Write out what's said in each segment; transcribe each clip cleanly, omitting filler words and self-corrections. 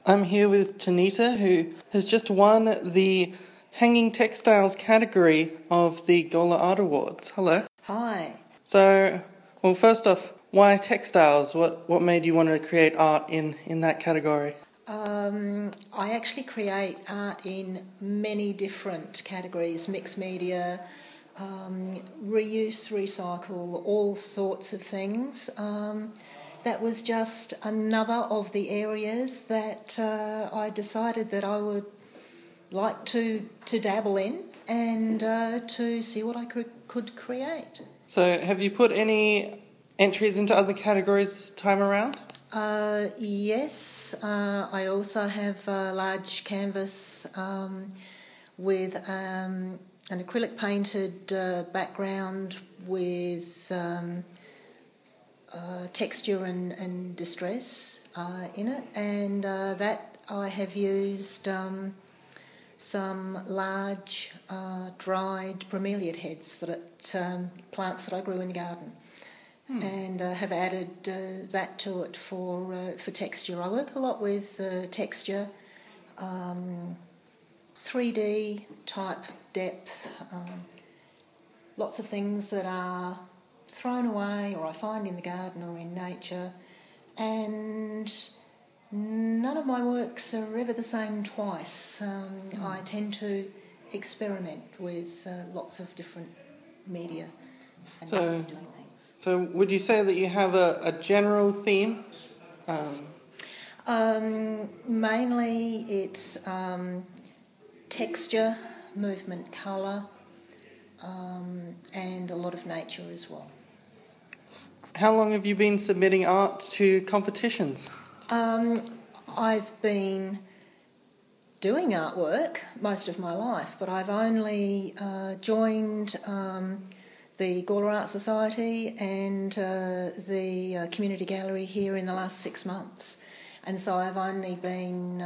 I'm here with Tanita, who has just won the Hanging Textiles category of the Gola Art Awards. Hello. Hi. So, well, first off, why textiles? What made you want to create art in that category? I actually create art in many different categories: mixed media, reuse, recycle, all sorts of things. That was just another of the areas that I decided that I would like to dabble in and to see what I could create. So, have you put any entries into other categories this time around? Yes, I also have a large canvas with an acrylic painted background with texture and distress in it, and that I have used some large dried bromeliad heads plants that I grew in the garden. And have added that to it for texture. I work a lot with texture, 3D type depth, lots of things that are thrown away or I find in the garden or in nature, and none of my works are ever the same twice. I tend to experiment with lots of different media and ways of doing things. So would you say that you have a general theme? Mainly it's texture, movement, colour, and a lot of nature as well. How long have you been submitting art to competitions? I've been doing artwork most of my life, but I've only joined the Gola Art Society and the Community Gallery here in the last 6 months. And so I've only been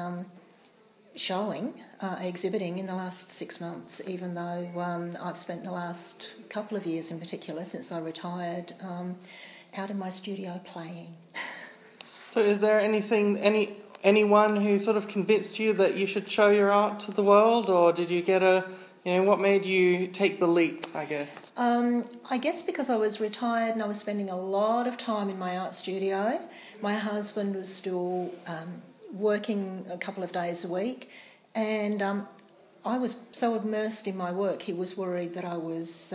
exhibiting in the last 6 months, even though I've spent the last couple of years in particular, since I retired, out in my studio playing. So is there anyone who sort of convinced you that you should show your art to the world, or did you get what made you take the leap, I guess? I guess because I was retired and I was spending a lot of time in my art studio. My husband was still working a couple of days a week, and I was so immersed in my work, he was worried that I was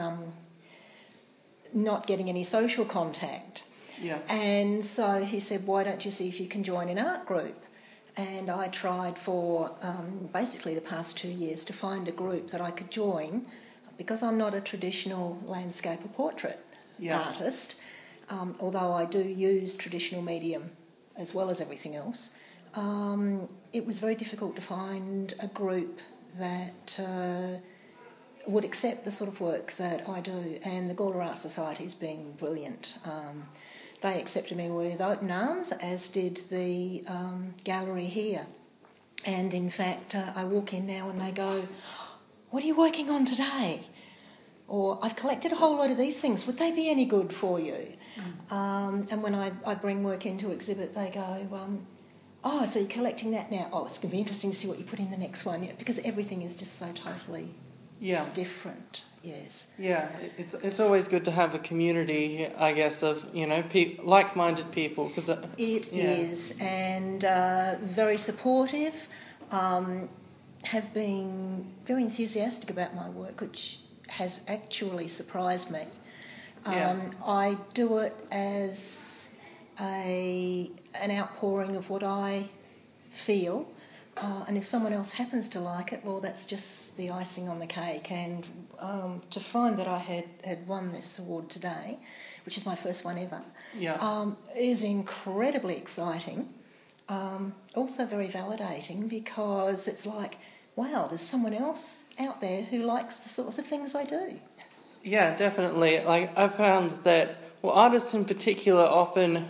not getting any social contact. Yeah. And so he said, why don't you see if you can join an art group? And I tried for basically the past 2 years to find a group that I could join, because I'm not a traditional landscape or portrait artist, although I do use traditional medium as well as everything else. It was very difficult to find a group that would accept the sort of work that I do, and the Gola Art Society has been brilliant. They accepted me with open arms, as did the gallery here. And in fact, I walk in now and they go, what are you working on today? Or, I've collected a whole lot of these things, would they be any good for you? And when I bring work in to exhibit, they go, oh, so you're collecting that now? Oh, it's going to be interesting to see what you put in the next one, because everything is just so totally different. Yes. Yeah, it's always good to have a community, I guess, of like-minded people, because it is, and very supportive. Have been very enthusiastic about my work, which has actually surprised me. I do it as an outpouring of what I feel. And if someone else happens to like it, well, that's just the icing on the cake. And to find that I had won this award today, which is my first one ever, is incredibly exciting. Also very validating, because it's like, wow, there's someone else out there who likes the sorts of things I do. Yeah, definitely. Like, I found that, artists in particular often,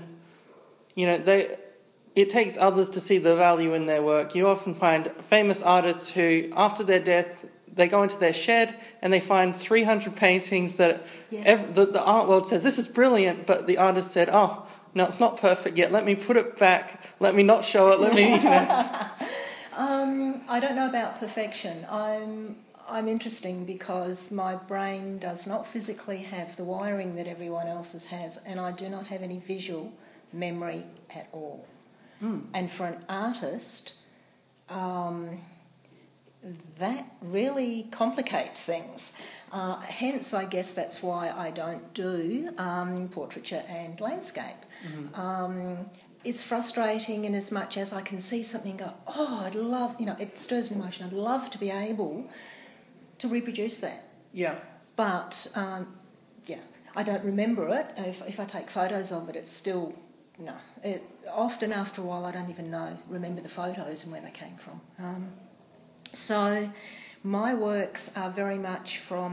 it takes others to see the value in their work. You often find famous artists who, after their death, they go into their shed and they find 300 paintings that the art world says, this is brilliant, but the artist said, oh, no, it's not perfect yet. Let me put it back. Let me not show it. Let me. I don't know about perfection. I'm interesting because my brain does not physically have the wiring that everyone else's has, and I do not have any visual memory at all. And for an artist, that really complicates things. Hence, I guess that's why I don't do portraiture and landscape. It's frustrating in as much as I can see something and go, oh, I'd love, it stirs an emotion. I'd love to be able to reproduce that. Yeah. But, I don't remember it. If I take photos of it, it's still, no. Often after a while, I don't even remember the photos and where they came from. So my works are very much from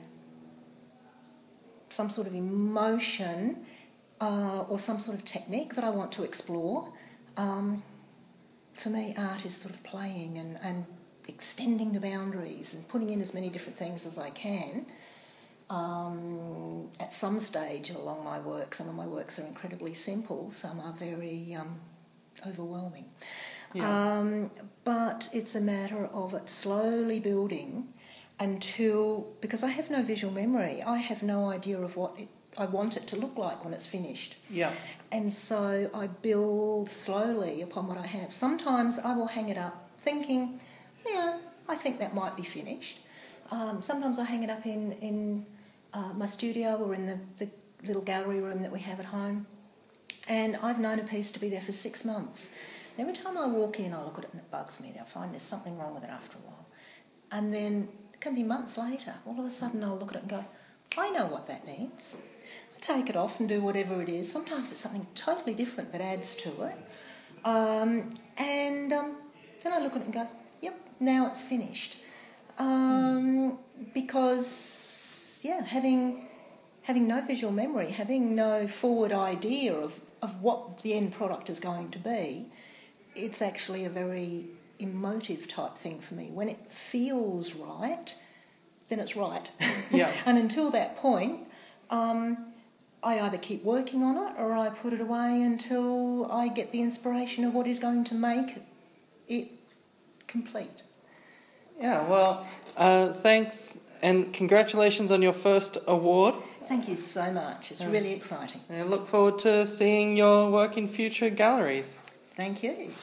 some sort of emotion or some sort of technique that I want to explore. For me, art is sort of playing and extending the boundaries and putting in as many different things as I can. At some stage along my work, some of my works are incredibly simple, some are very overwhelming. Yeah. But it's a matter of it slowly building until, because I have no visual memory, I have no idea of what I want it to look like when it's finished. Yeah. And so I build slowly upon what I have. Sometimes I will hang it up thinking, I think that might be finished. Sometimes I hang it up in my studio or in the little gallery room that we have at home. And I've known a piece to be there for 6 months. And every time I walk in, I look at it and it bugs me. I find there's something wrong with it after a while. And then it can be months later. All of a sudden I'll look at it and go, I know what that needs. I take it off and do whatever it is. Sometimes it's something totally different that adds to it. Then I look at it and go, yep, now it's finished. Because, having no visual memory, having no forward idea of what the end product is going to be, it's actually a very emotive type thing for me. When it feels right, then it's right. Yeah. And until that point, I either keep working on it or I put it away until I get the inspiration of what is going to make it complete. Yeah, well, thanks and congratulations on your first award. Thank you so much. It's really exciting. And I look forward to seeing your work in future galleries. Thank you.